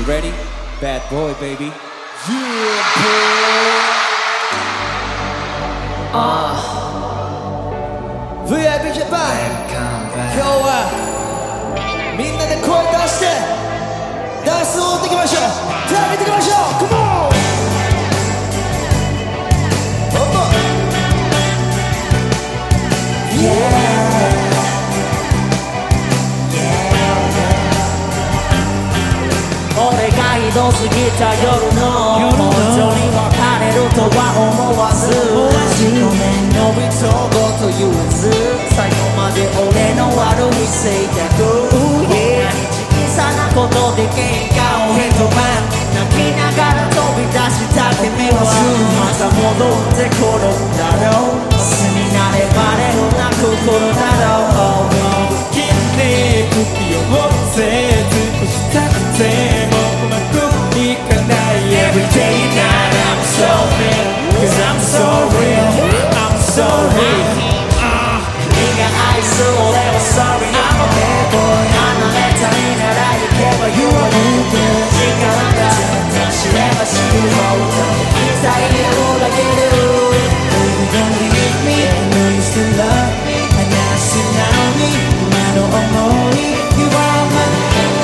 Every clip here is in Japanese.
ready? Bad boy, baby. Yeah, boy. VIP Japan. 今日はみんなで声出してダンスを踊っていきましょう。手を挙げていきましょう。Come on! Yeah. 俺がひどすぎた夜の本当に別れるとは思わずごめんの一言言わず最後まで俺の悪いせいだと小さなことで喧嘩をヘッドバン泣きながら飛び出した君はまた戻ってくるんだろう明日になればれもなく来るだろう君に首をせずしたくてもうまくいかない Every day night I'm so real Cause I'm so real I'm so real 君が愛す俺は sorry I'm a bad boy 離れたいなら行けば You are good 時間が知れば知るほど期待を裏切る Baby don't leave me I know you still love me 話しなに今の思い You are my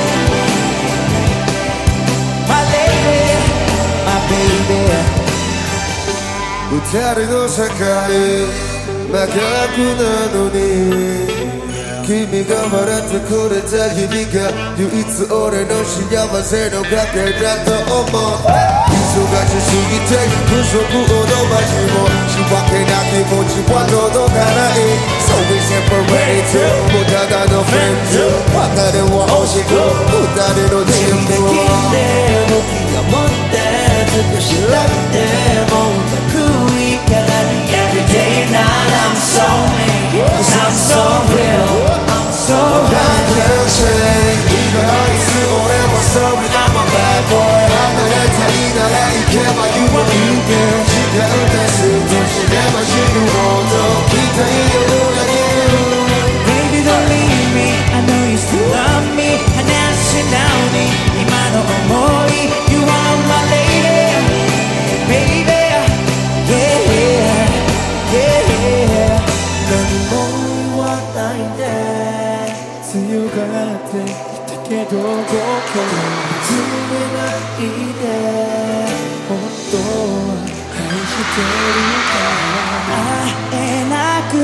二人の世界真逆なのに君が笑ってくれた日々が唯一俺の幸せの崖だと思う忙しすぎて不足ほどマジも仕分けな気持ちは届かない So we separate もうただのフレンズ別れは惜しく二人のチームできて僕が持って尽くしたってもうまくいかない Every day night I'm so mean I'm so real I'm so I can't say 君が愛す俺は Sorry I'm a bad boy 離れたいなら行けば You are good 時間が過ぎ知れば知るほど期待を裏切る Baby don't leave me I know you still love me 話しなに今の思い You are my lady Baby Yeah Yeah 何も言わないで強がっていたけど心見つめないで本当は愛してるから会えなく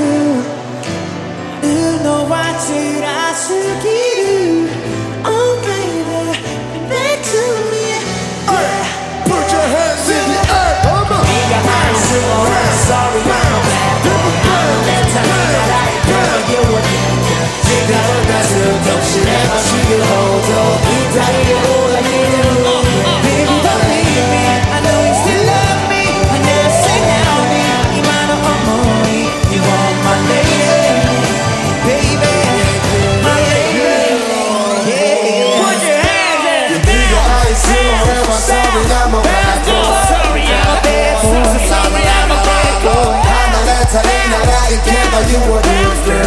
るのは辛すぎる Oh baby back to me Put your hands in the air 君が愛す俺は Sorry I'm a bad boy 離れたいなら行けば You are good 時間がずっと知れば知るほど期待を裏切る Baby don't leave me I know you still love me 話せなに今の想い You are my lady Baby my lady Yeah Put your hands in the air 君が愛す俺は Sorry I'm a bad boy Sorry I'm a bad boy Sorry I'm a bad boy 離れたいなら行けば You are good